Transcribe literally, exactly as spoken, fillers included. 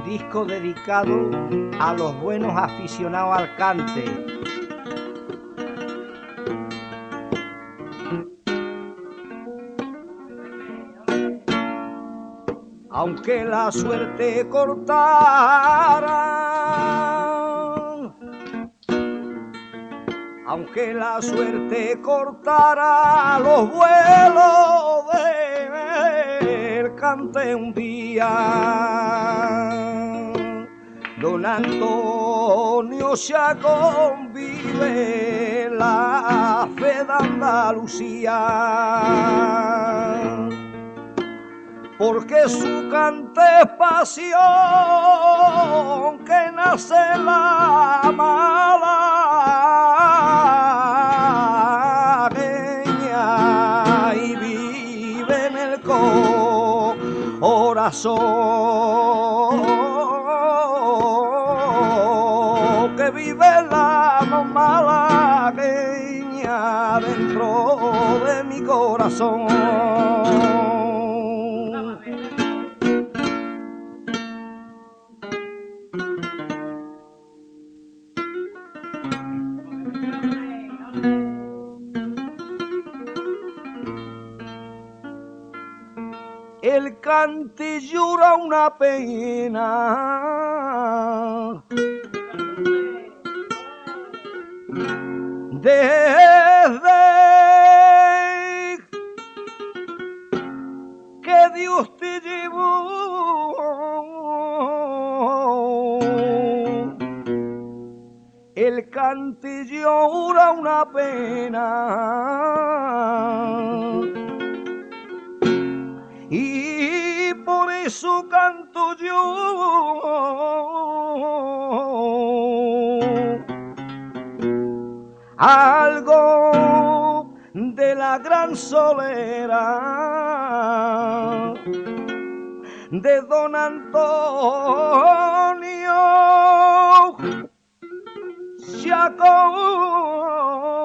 disco dedicado a los buenos aficionados al cante. Aunque la suerte cortara, aunque la suerte cortara los vuelos del cante un día, don Antonio se convive la fe de Andalucía, porque su cante es pasión que nace en la malagueña y vive en el corazón, que vive la malagueña dentro de mi corazón. El cante llora una pena desde que Dios te llevó. El cante llora una pena y por eso canto yo algo de la gran solera de don Antonio se acordó.